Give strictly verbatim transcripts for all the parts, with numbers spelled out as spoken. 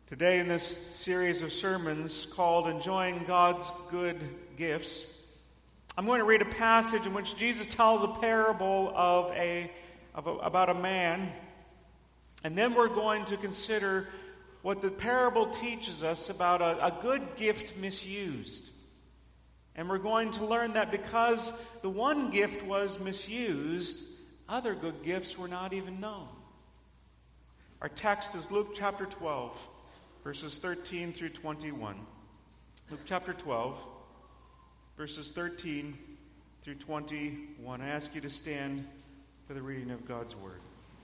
Today in this series of sermons called Enjoying God's Good Gifts, I'm going to read a passage in which Jesus tells a parable of a, of a about a man, and then we're going to consider what the parable teaches us about a, a good gift misused. And we're going to learn that because the one gift was misused, other good gifts were not even known. Our text is Luke chapter twelve, verses thirteen through twenty-one. Luke chapter twelve, verses thirteen through twenty-one. I ask you to stand for the reading of God's word.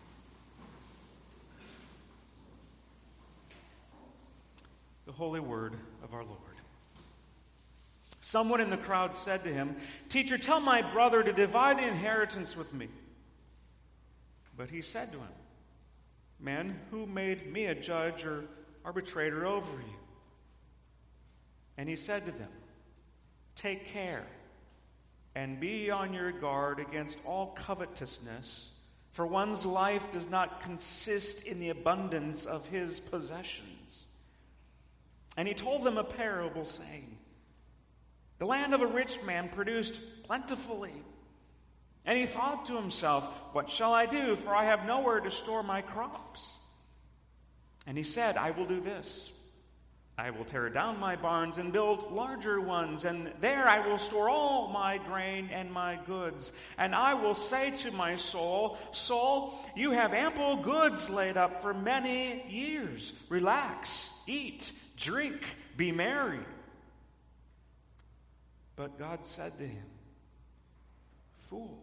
The holy word of our Lord. Someone in the crowd said to him, "Teacher, tell my brother to divide the inheritance with me." But he said to him, "Man, who made me a judge or arbitrator over you?" And he said to them, "Take care and be on your guard against all covetousness, for one's life does not consist in the abundance of his possessions." And he told them a parable, saying, "The land of a rich man produced plentifully. And he thought to himself, 'What shall I do? For I have nowhere to store my crops.' And he said, 'I will do this. I will tear down my barns and build larger ones, and there I will store all my grain and my goods. And I will say to my soul, Soul, you have ample goods laid up for many years. Relax, eat, drink, be merry.' But God said to him, 'Fool,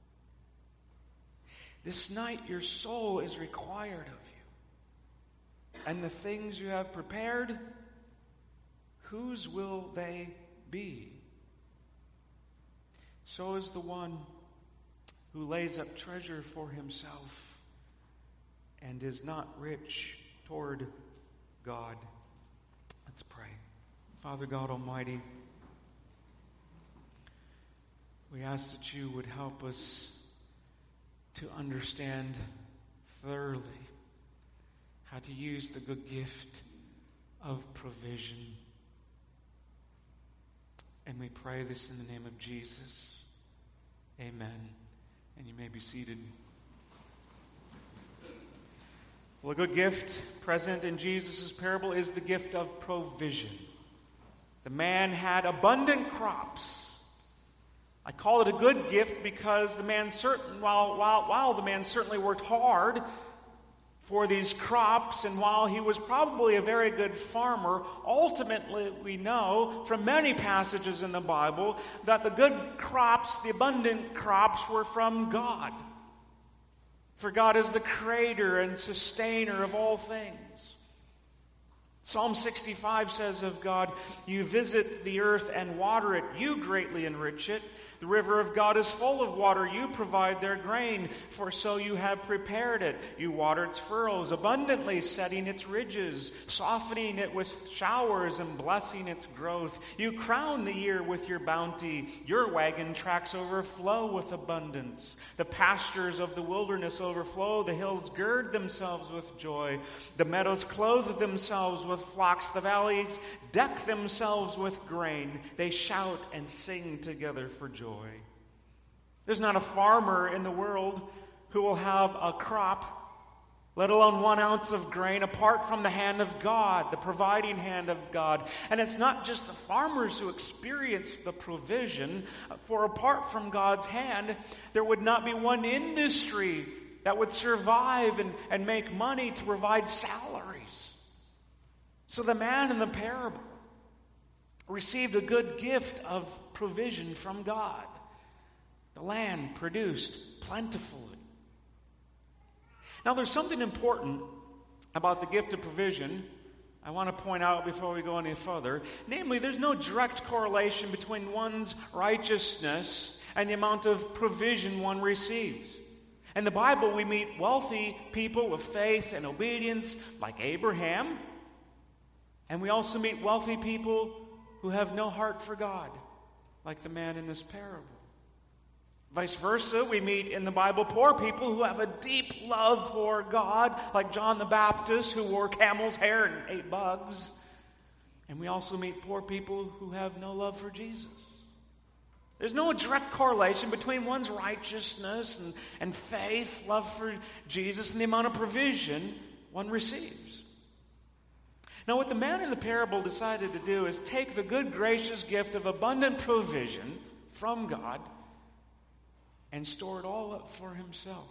this night your soul is required of you. And the things you have prepared, whose will they be? So is the one who lays up treasure for himself and is not rich toward God.'" Let's pray. Father God Almighty, we ask that you would help us to understand thoroughly how to use the good gift of provision. And we pray this in the name of Jesus. Amen. And you may be seated. Well, a good gift present in Jesus' parable is the gift of provision. The man had abundant crops. I call it a good gift because the man certain while while while the man certainly worked hard for these crops, and while he was probably a very good farmer, ultimately we know from many passages in the Bible that the good crops, the abundant crops, were from God. For God is the creator and sustainer of all things. Psalm sixty-five says of God, "You visit the earth and water it, you greatly enrich it. The river of God is full of water. You provide their grain, for so you have prepared it. You water its furrows, abundantly setting its ridges, softening it with showers and blessing its growth. You crown the year with your bounty. Your wagon tracks overflow with abundance. The pastures of the wilderness overflow. The hills gird themselves with joy. The meadows clothe themselves with flocks. The valleys deck themselves with grain. They shout and sing together for joy." There's not a farmer in the world who will have a crop, let alone one ounce of grain, apart from the hand of God, the providing hand of God. And it's not just the farmers who experience the provision, for apart from God's hand, there would not be one industry that would survive and, and make money to provide salaries. So the man in the parable received a good gift of provision from God. The land produced plentifully. Now, there's something important about the gift of provision I want to point out before we go any further. Namely, there's no direct correlation between one's righteousness and the amount of provision one receives. In the Bible, we meet wealthy people of faith and obedience like Abraham, and we also meet wealthy people who have no heart for God, like the man in this parable. Vice versa, we meet in the Bible poor people who have a deep love for God, like John the Baptist, who wore camel's hair and ate bugs. And we also meet poor people who have no love for Jesus. There's no direct correlation between one's righteousness and, and faith, love for Jesus, and the amount of provision one receives. Now, what the man in the parable decided to do is take the good, gracious gift of abundant provision from God and store it all up for himself.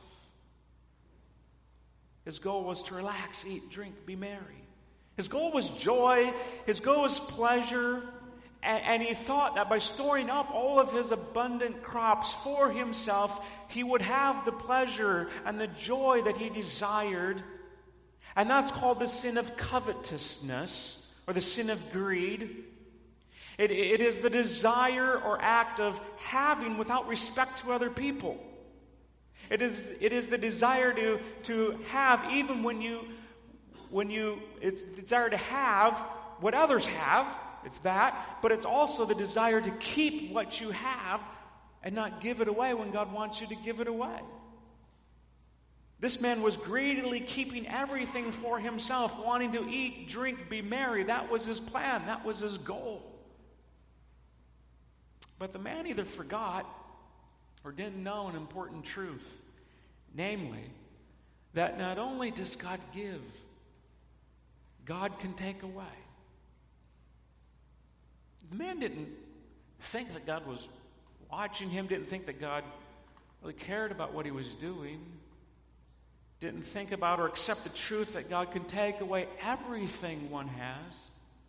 His goal was to relax, eat, drink, be merry. His goal was joy. His goal was pleasure. And, and he thought that by storing up all of his abundant crops for himself, he would have the pleasure and the joy that he desired. And that's called the sin of covetousness, or the sin of greed. It, it is the desire or act of having without respect to other people. It is, it is the desire to, to have even when you, when you, it's the desire to have what others have. It's that. But it's also the desire to keep what you have and not give it away when God wants you to give it away. This man was greedily keeping everything for himself, wanting to eat, drink, be merry. That was his plan. That was his goal. But the man either forgot or didn't know an important truth, namely, that not only does God give, God can take away. The man didn't think that God was watching him, didn't think that God really cared about what he was doing, didn't think about or accept the truth that God can take away everything one has.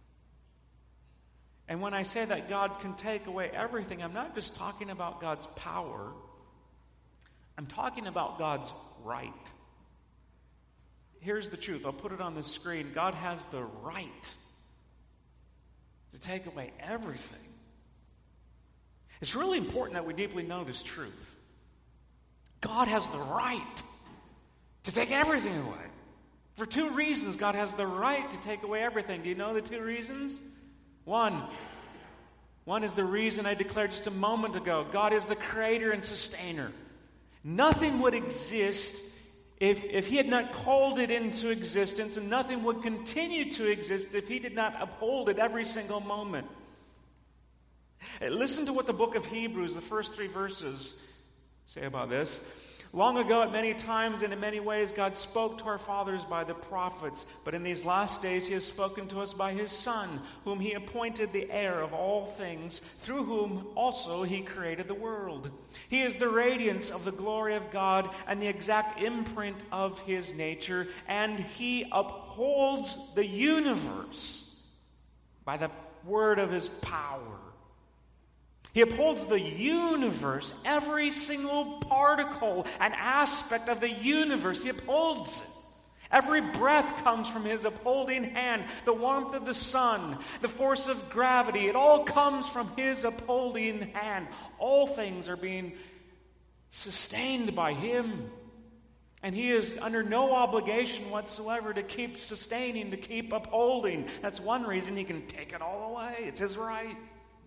And when I say that God can take away everything, I'm not just talking about God's power. I'm talking about God's right. Here's the truth. I'll put it on the screen. God has the right to take away everything. It's really important that we deeply know this truth. God has the right to take everything away. For two reasons, God has the right to take away everything. Do you know the two reasons? One. One is the reason I declared just a moment ago. God is the creator and sustainer. Nothing would exist if, if he had not called it into existence, and nothing would continue to exist if he did not uphold it every single moment. Listen to what the book of Hebrews, the first three verses, say about this. Long ago, at many times and in many ways, God spoke to our fathers by the prophets. But in these last days, he has spoken to us by his Son, whom he appointed the heir of all things, through whom also he created the world. He is the radiance of the glory of God and the exact imprint of his nature, and he upholds the universe by the word of his power. He upholds the universe, every single particle and aspect of the universe. He upholds it. Every breath comes from his upholding hand. The warmth of the sun, the force of gravity, it all comes from his upholding hand. All things are being sustained by him. And he is under no obligation whatsoever to keep sustaining, to keep upholding. That's one reason he can take it all away. It's his right.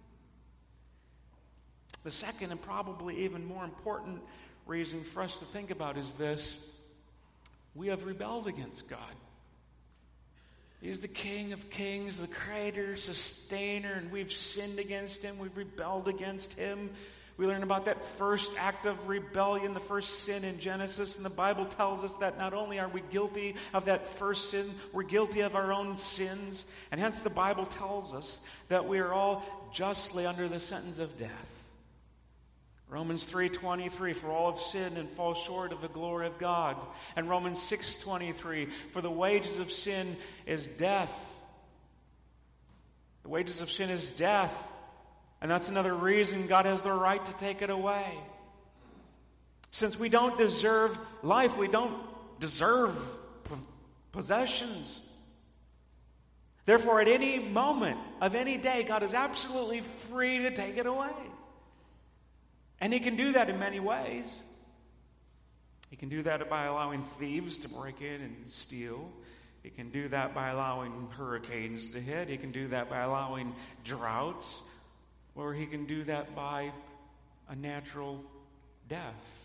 The second and probably even more important reason for us to think about is this. We have rebelled against God. He's the King of kings, the creator, sustainer, and we've sinned against him. We've rebelled against him. We learn about that first act of rebellion, the first sin in Genesis, and the Bible tells us that not only are we guilty of that first sin, we're guilty of our own sins, and hence the Bible tells us that we are all justly under the sentence of death. Romans three twenty-three, for all have sinned and fall short of the glory of God. And Romans six twenty-three, for the wages of sin is death. The wages of sin is death. And that's another reason God has the right to take it away. Since we don't deserve life, we don't deserve possessions. Therefore, at any moment of any day, God is absolutely free to take it away. And he can do that in many ways. He can do that by allowing thieves to break in and steal. He can do that by allowing hurricanes to hit. He can do that by allowing droughts. Or he can do that by a natural death.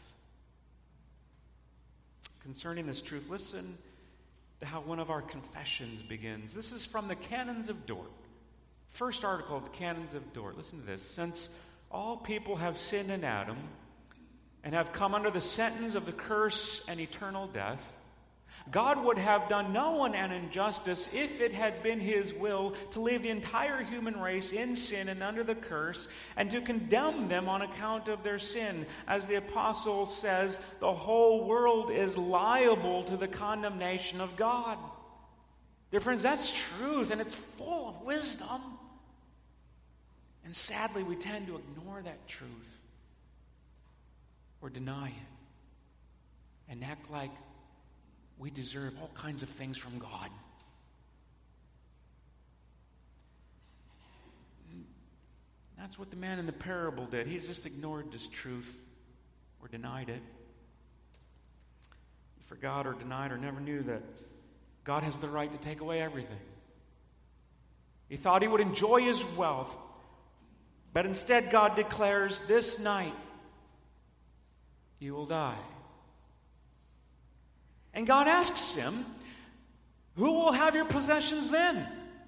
Concerning this truth, listen to how one of our confessions begins. This is from the Canons of Dort. First article of the Canons of Dort. Listen to this. Since all people have sinned in Adam and have come under the sentence of the curse and eternal death, God would have done no one an injustice if it had been his will to leave the entire human race in sin and under the curse, and to condemn them on account of their sin. As the apostle says, the whole world is liable to the condemnation of God. Dear friends, that's truth, and it's full of wisdom. And sadly, we tend to ignore that truth or deny it and act like we deserve all kinds of things from God. That's what the man in the parable did. He just ignored this truth or denied it. He forgot or denied or never knew that God has the right to take away everything. He thought he would enjoy his wealth, but instead God declares, this night you will die. And God asks him, who will have your possessions then?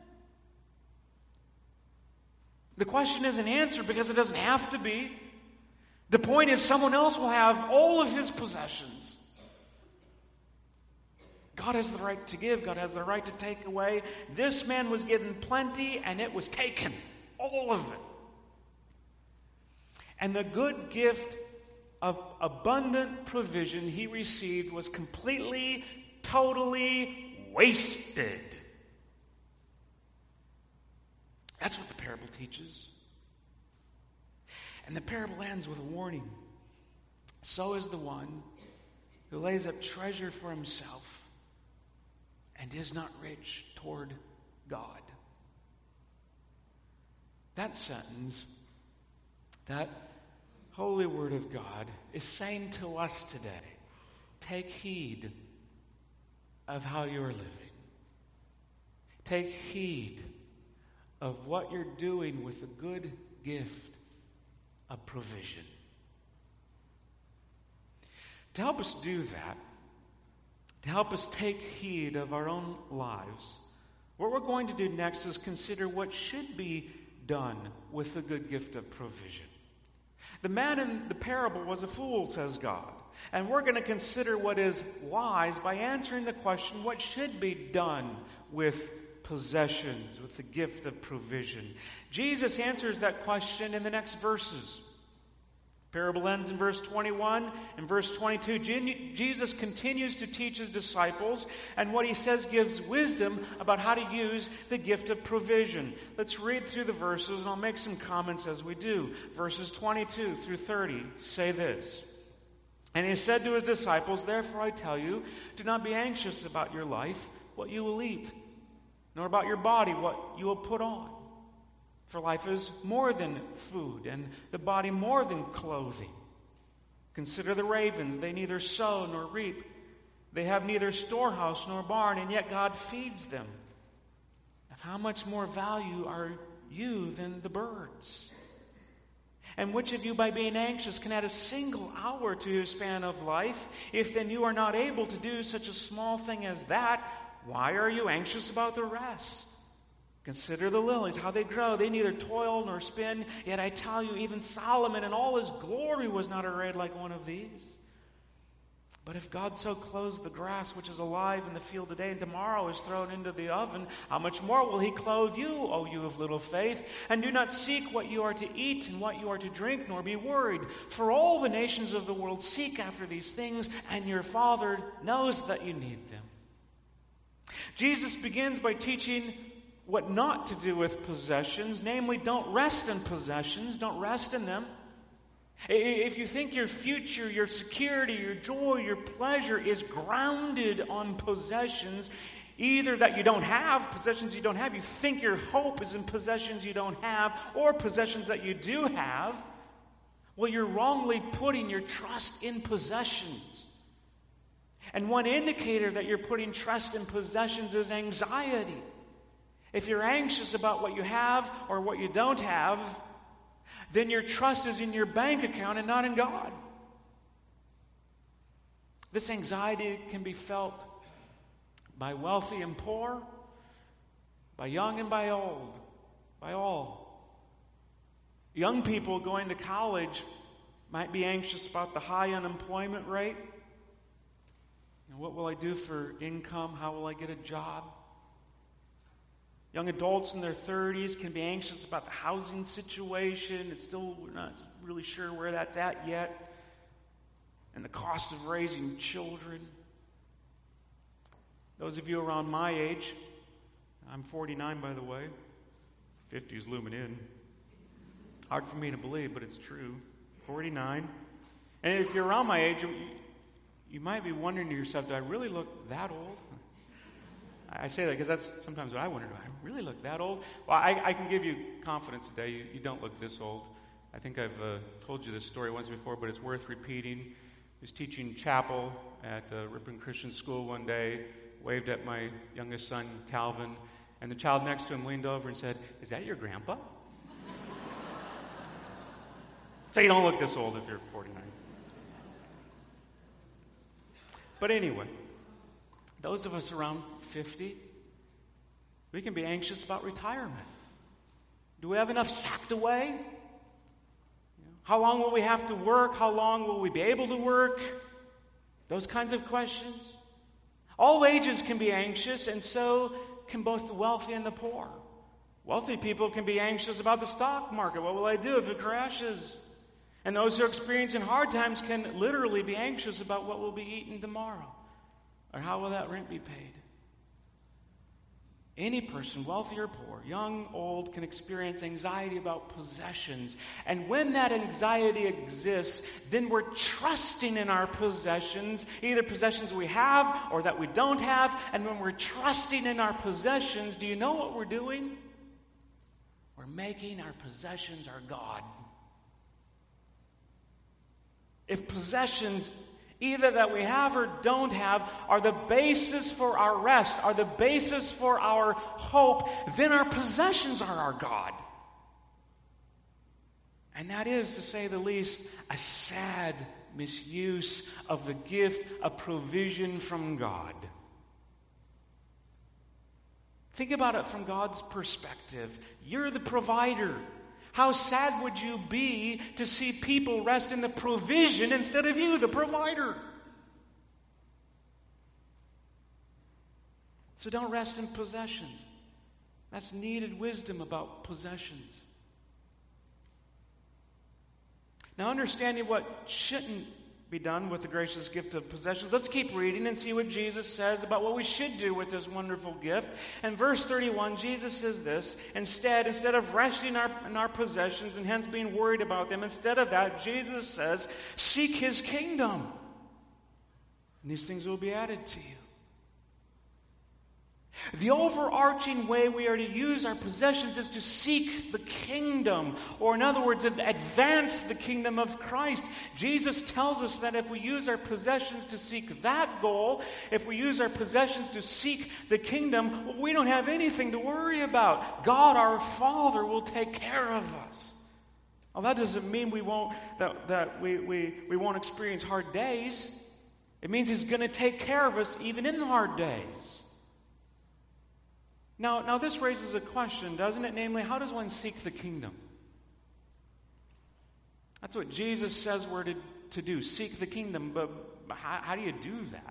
The question isn't answered because it doesn't have to be. The point is, someone else will have all of his possessions. God has the right to give. God has the right to take away. This man was given plenty, and it was taken. All of it. And the good gift of abundant provision he received was completely, totally wasted. That's what the parable teaches. And the parable ends with a warning. So is the one who lays up treasure for himself and is not rich toward God. That sentence, that holy word of God, is saying to us today, take heed of how you're living. Take heed of what you're doing with the good gift of provision. To help us do that, to help us take heed of our own lives, what we're going to do next is consider what should be done with the good gift of provision. The man in the parable was a fool, says God. And we're going to consider what is wise by answering the question, what should be done with possessions, with the gift of provision? Jesus answers that question in the next verses. The parable ends in verse twenty-one. In verse twenty-two, Jesus continues to teach his disciples, and what he says gives wisdom about how to use the gift of provision. Let's read through the verses, and I'll make some comments as we do. Verses twenty-two through thirty say this. And he said to his disciples, therefore I tell you, do not be anxious about your life, what you will eat, nor about your body, what you will put on. For life is more than food, and the body more than clothing. Consider the ravens. They neither sow nor reap. They have neither storehouse nor barn, and yet God feeds them. Of how much more value are you than the birds? And which of you, by being anxious, can add a single hour to his span of life? If then you are not able to do such a small thing as that, why are you anxious about the rest? Consider the lilies, how they grow. They neither toil nor spin. Yet I tell you, even Solomon in all his glory was not arrayed like one of these. But if God so clothes the grass which is alive in the field today and tomorrow is thrown into the oven, how much more will he clothe you, O you of little faith? And do not seek what you are to eat and what you are to drink, nor be worried. For all the nations of the world seek after these things, and your Father knows that you need them. Jesus begins by teaching what not to do with possessions, namely, don't rest in possessions, don't rest in them. If you think your future, your security, your joy, your pleasure is grounded on possessions, either that you don't have, possessions you don't have, you think your hope is in possessions you don't have, or possessions that you do have, well, you're wrongly putting your trust in possessions. And one indicator that you're putting trust in possessions is anxiety. If you're anxious about what you have or what you don't have, then your trust is in your bank account and not in God. This anxiety can be felt by wealthy and poor, by young and by old, by all. Young people going to college might be anxious about the high unemployment rate. You know, what will I do for income? How will I get a job? Young adults in their thirties can be anxious about the housing situation. It's still, we're not really sure where that's at yet. And the cost of raising children. Those of you around my age, I'm forty-nine by the way, fifty is looming in. Hard for me to believe, but it's true. forty-nine. And if you're around my age, you, you might be wondering to yourself, do I really look that old? I say that because that's sometimes what I wonder. Do I really look that old? Well, I, I can give you confidence today. You, you don't look this old. I think I've uh, told you this story once before, but it's worth repeating. I was teaching chapel at uh, Ripon Christian School one day, waved at my youngest son, Calvin, and the child next to him leaned over and said, "Is that your grandpa?" So you don't look this old if you're forty-nine. But anyway, those of us around fifty, we can be anxious about retirement. Do we have enough sacked away? You know, how long will we have to work? How long will we be able to work? Those kinds of questions. All ages can be anxious, and so can both the wealthy and the poor. Wealthy people can be anxious about the stock market. What will I do if it crashes? And those who are experiencing hard times can literally be anxious about what will be eaten tomorrow, or how will that rent be paid. Any person, wealthy or poor, young, old, can experience anxiety about possessions. And when that anxiety exists, then we're trusting in our possessions, either possessions we have or that we don't have. And when we're trusting in our possessions, do you know what we're doing? We're making our possessions our God. If possessions, either that we have or don't have, are the basis for our rest, are the basis for our hope, then our possessions are our God. And that is, to say the least, a sad misuse of the gift of provision from God. Think about it from God's perspective. You're the provider. How sad would you be to see people rest in the provision instead of you, the provider? So don't rest in possessions. That's needed wisdom about possessions. Now, understanding what shouldn't be done with the gracious gift of possessions, let's keep reading and see what Jesus says about what we should do with this wonderful gift. And verse thirty-one, Jesus says this: instead, instead of resting our, in our possessions and hence being worried about them, instead of that, Jesus says, seek his kingdom, and these things will be added to you. The overarching way we are to use our possessions is to seek the kingdom, or in other words, advance the kingdom of Christ. Jesus tells us that if we use our possessions to seek that goal, if we use our possessions to seek the kingdom, well, we don't have anything to worry about. God, our Father, will take care of us. Well, that doesn't mean we won't that, that we, we, we won't experience hard days. It means he's going to take care of us even in the hard days. Now, now this raises a question, doesn't it? Namely, how does one seek the kingdom? That's what Jesus says we're to, to do, seek the kingdom. But how, how do you do that?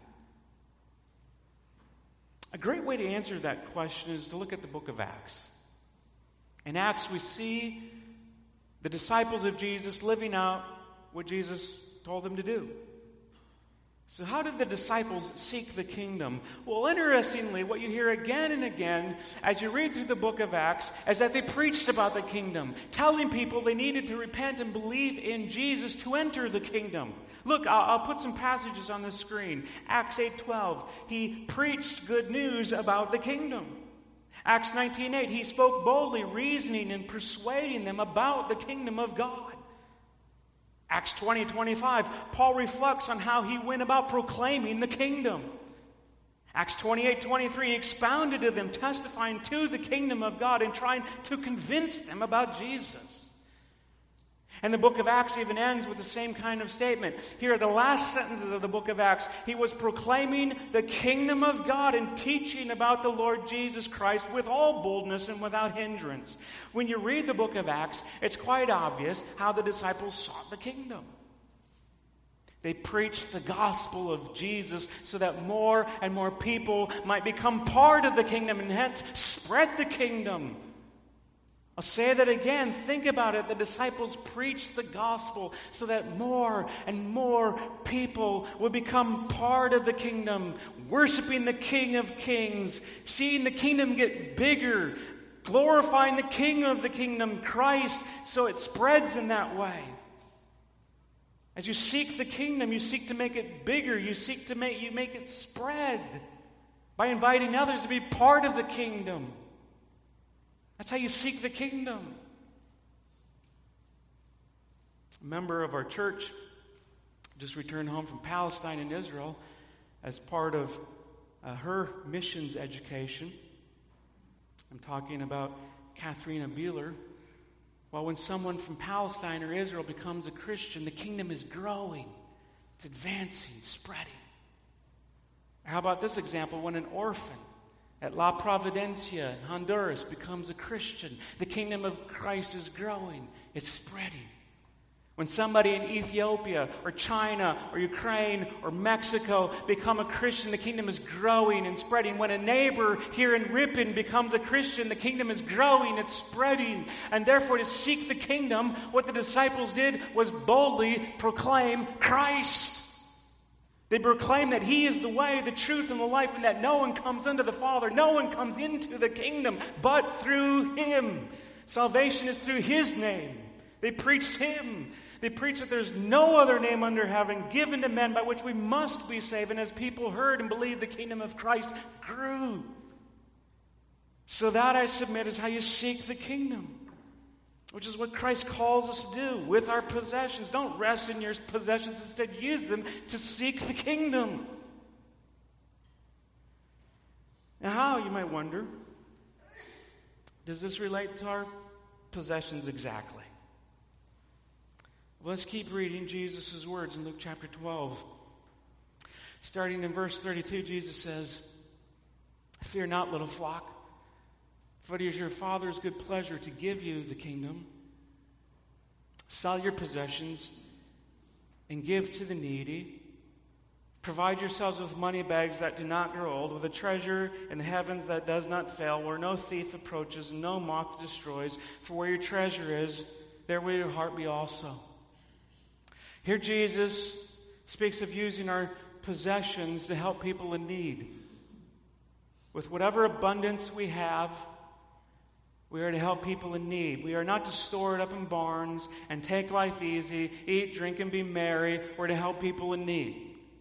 A great way to answer that question is to look at the book of Acts. In Acts, we see the disciples of Jesus living out what Jesus told them to do. So how did the disciples seek the kingdom? Well, interestingly, what you hear again and again as you read through the book of Acts is that they preached about the kingdom, telling people they needed to repent and believe in Jesus to enter the kingdom. Look, I'll, I'll put some passages on the screen. Acts eight twelve, he preached good news about the kingdom. Acts nineteen eight, he spoke boldly, reasoning and persuading them about the kingdom of God. Acts twenty twenty-five, Paul reflects on how he went about proclaiming the kingdom. Acts twenty-eight twenty-three, he expounded to them, testifying to the kingdom of God and trying to convince them about Jesus. And the book of Acts even ends with the same kind of statement. Here are the last sentences of the book of Acts. He was proclaiming the kingdom of God and teaching about the Lord Jesus Christ with all boldness and without hindrance. When you read the book of Acts, it's quite obvious how the disciples sought the kingdom. They preached the gospel of Jesus so that more and more people might become part of the kingdom and hence spread the kingdom. I'll say that again. Think about it. The disciples preached the gospel so that more and more people would become part of the kingdom, worshiping the King of Kings, seeing the kingdom get bigger, glorifying the King of the kingdom, Christ, so it spreads in that way. As you seek the kingdom, you seek to make it bigger. You seek to make, you make it spread by inviting others to be part of the kingdom. That's how you seek the kingdom. A member of our church just returned home from Palestine and Israel as part of uh, her missions education. I'm talking about Katharina Beeler. Well, when someone from Palestine or Israel becomes a Christian, the kingdom is growing. It's advancing, spreading. Or how about this example? When an orphan at La Providencia in Honduras becomes a Christian, the kingdom of Christ is growing. It's spreading. When somebody in Ethiopia or China or Ukraine or Mexico become a Christian, the kingdom is growing and spreading. When a neighbor here in Ripon becomes a Christian, the kingdom is growing, it's spreading. And therefore, to seek the kingdom, what the disciples did was boldly proclaim Christ. They proclaim that He is the way, the truth, and the life, and that no one comes unto the Father, no one comes into the kingdom but through Him. Salvation is through His name. They preached Him. They preached that there's no other name under heaven given to men by which we must be saved. And as people heard and believed, the kingdom of Christ grew. So that, I submit, is how you seek the kingdom, which is what Christ calls us to do with our possessions. Don't rest in your possessions. Instead, use them to seek the kingdom. Now, how, you might wonder, does this relate to our possessions exactly? Let's keep reading Jesus' words in Luke chapter twelve. Starting in verse thirty-two, Jesus says, "Fear not, little flock, for it is your Father's good pleasure to give you the kingdom. Sell your possessions and give to the needy. Provide yourselves with money bags that do not grow old, with a treasure in the heavens that does not fail, where no thief approaches and no moth destroys. For where your treasure is, there will your heart be also." Here Jesus speaks of using our possessions to help people in need. With whatever abundance we have, we are to help people in need. We are not to store it up in barns and take life easy, eat, drink, and be merry. We're to help people in need.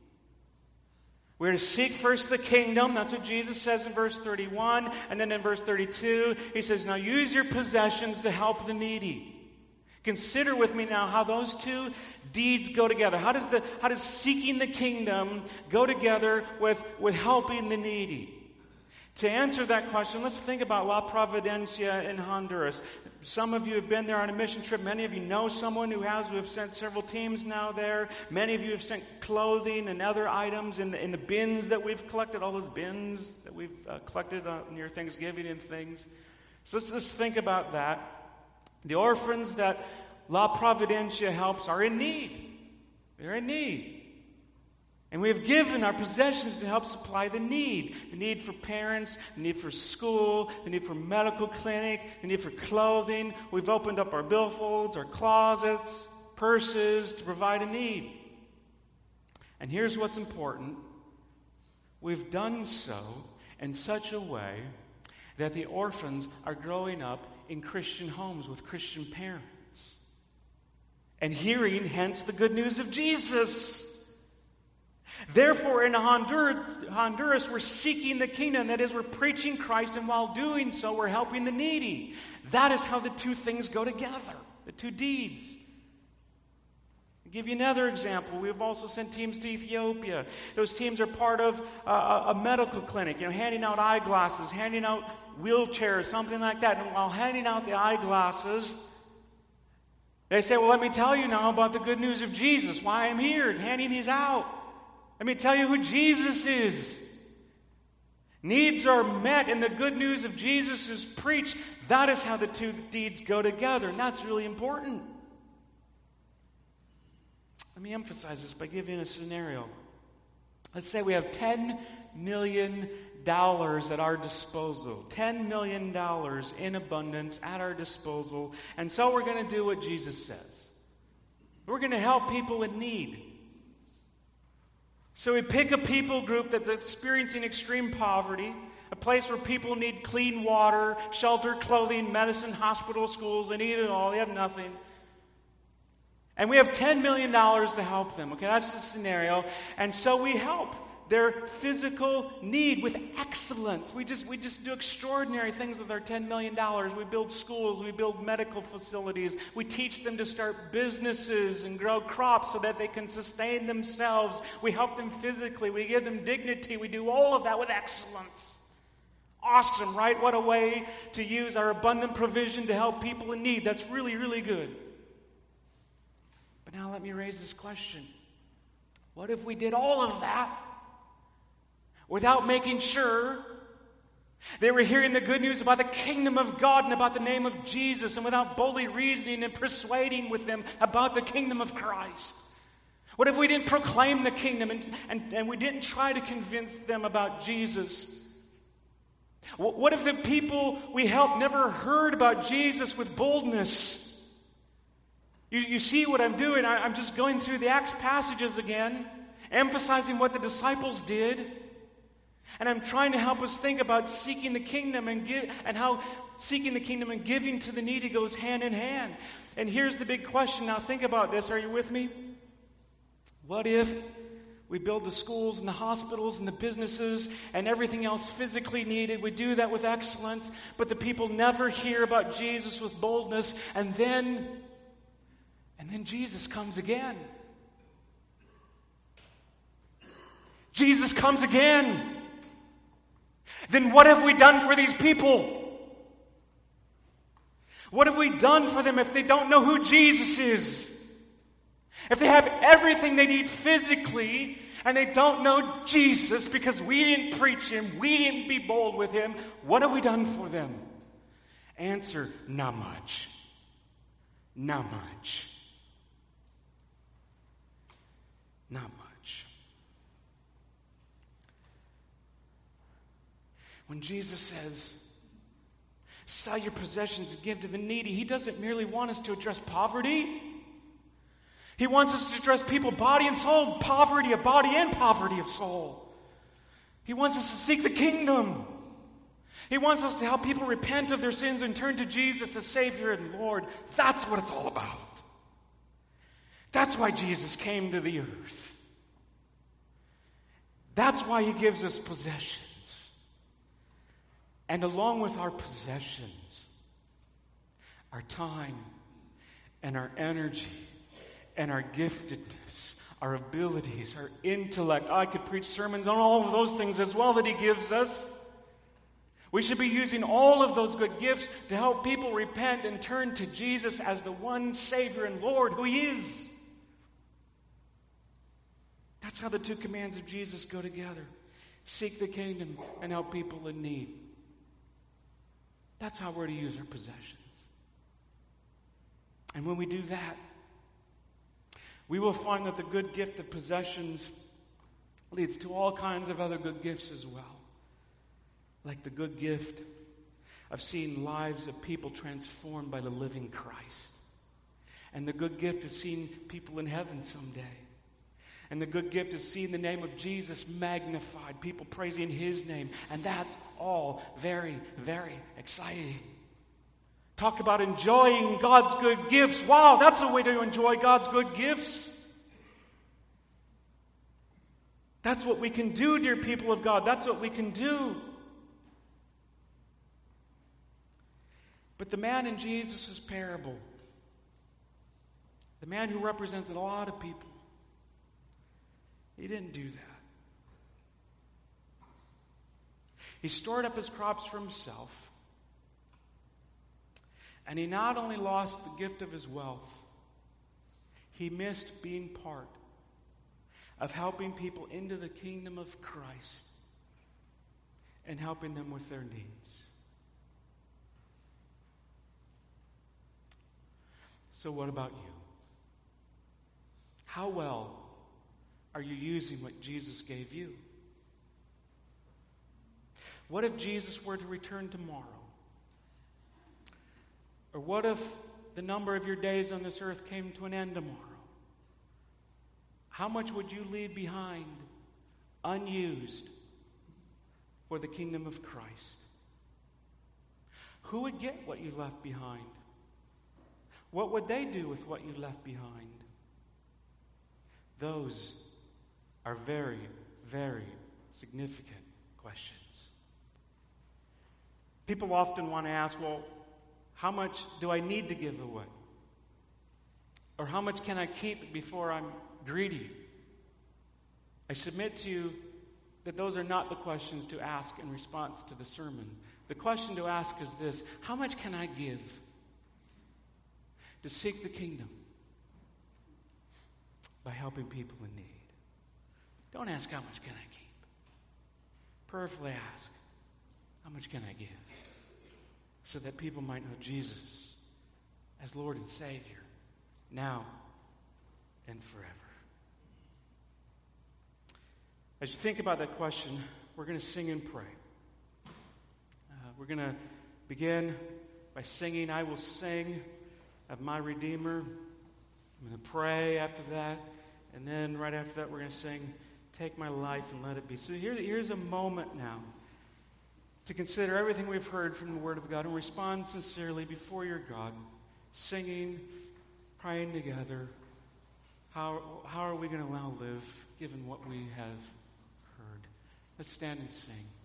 We're to seek first the kingdom. That's what Jesus says in verse thirty-one. And then in verse thirty-two, He says, now use your possessions to help the needy. Consider with me now how those two deeds go together. How does the how does seeking the kingdom go together with, with helping the needy? To answer that question, let's think about La Providencia in Honduras. Some of you have been there on a mission trip. Many of you know someone who has. We have sent several teams now there. Many of you have sent clothing and other items in the, in the bins that we've collected, all those bins that we've uh, collected on, near Thanksgiving and things. So let's just think about that. The orphans that La Providencia helps are in need. They're in need. And we have given our possessions to help supply the need. The need for parents, the need for school, the need for medical clinic, the need for clothing. We've opened up our billfolds, our closets, purses to provide a need. And here's what's important. We've done so in such a way that the orphans are growing up in Christian homes with Christian parents and hearing, hence, the good news of Jesus. Therefore, in Honduras, Honduras, we're seeking the kingdom. That is, we're preaching Christ, and while doing so, we're helping the needy. That is how the two things go together, the two deeds. I'll give you another example. We've also sent teams to Ethiopia. Those teams are part of uh, a medical clinic, you know, handing out eyeglasses, handing out wheelchairs, something like that. And while handing out the eyeglasses, They say, well, let me tell you now about the good news of Jesus, why I'm here handing these out. Let me tell you who Jesus is. Needs are met and the good news of Jesus is preached. That is how the two deeds go together, and that's really important. Let me emphasize this by giving a scenario. Let's say we have ten million dollars at our disposal. ten million dollars in abundance at our disposal. And so we're going to do what Jesus says. We're going to help people in need. So we pick a people group that's experiencing extreme poverty, a place where people need clean water, shelter, clothing, medicine, hospital, schools, they need it all. They have nothing. And we have ten million dollars to help them. Okay, that's the scenario. And so we help their physical need with excellence. We just we just do extraordinary things with our ten million dollars. We build schools, we build medical facilities, we teach them to start businesses and grow crops so that they can sustain themselves. We help them physically, we give them dignity, we do all of that with excellence. Awesome, right? What a way to use our abundant provision to help people in need. That's really, really good. But now let me raise this question. What if we did all of that without making sure they were hearing the good news about the kingdom of God and about the name of Jesus, and without boldly reasoning and persuading with them about the kingdom of Christ? What if we didn't proclaim the kingdom and, and, and we didn't try to convince them about Jesus? What if the people we helped never heard about Jesus with boldness? You, you see what I'm doing? I, I'm just going through the Acts passages again, emphasizing what the disciples did. And I'm trying to help us think about seeking the kingdom and give, and how seeking the kingdom and giving to the needy goes hand in hand. And here's the big question. Now think about this. Are you with me? What if we build the schools and the hospitals and the businesses and everything else physically needed? We do that with excellence, but the people never hear about Jesus with boldness, and then, and then Jesus comes again. Jesus comes again. Then what have we done for these people? What have we done for them if they don't know who Jesus is? If they have everything they need physically and they don't know Jesus because we didn't preach him, we didn't be bold with him, what have we done for them? Answer, not much. Not much. Not much. When Jesus says, sell your possessions and give to the needy, he doesn't merely want us to address poverty. He wants us to address people, body and soul, poverty of body and poverty of soul. He wants us to seek the kingdom. He wants us to help people repent of their sins and turn to Jesus as Savior and Lord. That's what it's all about. That's why Jesus came to the earth. That's why he gives us possessions. And along with our possessions, our time and our energy and our giftedness, our abilities, our intellect. I could preach sermons on all of those things as well that he gives us. We should be using all of those good gifts to help people repent and turn to Jesus as the one Savior and Lord who he is. That's how the two commands of Jesus go together. Seek the kingdom and help people in need. That's how we're to use our possessions. And when we do that, we will find that the good gift of possessions leads to all kinds of other good gifts as well. Like the good gift of seeing lives of people transformed by the living Christ. And the good gift of seeing people in heaven someday. And the good gift is seeing the name of Jesus magnified, people praising his name. And that's all very, very exciting. Talk about enjoying God's good gifts. Wow, that's a way to enjoy God's good gifts. That's what we can do, dear people of God. That's what we can do. But the man in Jesus' parable, the man who represents a lot of people, he didn't do that. He stored up his crops for himself. And he not only lost the gift of his wealth, He missed being part of helping people into the kingdom of Christ and helping them with their needs. So what about you? How well are you using what Jesus gave you? What if Jesus were to return tomorrow? Or what if the number of your days on this earth came to an end tomorrow? How much would you leave behind unused for the kingdom of Christ? Who would get what you left behind? What would they do with what you left behind? Those are very, very significant questions. People often want to ask, well, how much do I need to give away? Or how much can I keep before I'm greedy? I submit to you that those are not the questions to ask in response to the sermon. The question to ask is this: how much can I give to seek the kingdom by helping people in need? Don't ask, how much can I keep? Prayerfully ask, how much can I give? So that people might know Jesus as Lord and Savior now and forever. As you think about that question, we're going to sing and pray. Uh, we're going to begin by singing, "I Will Sing of My Redeemer." I'm going to pray after that. And then right after that, we're going to sing, "Take My Life and Let It Be." So here, here's a moment now to consider everything we've heard from the Word of God and respond sincerely before your God, singing, praying together. How, how are we going to now live given what we have heard? Let's stand and sing.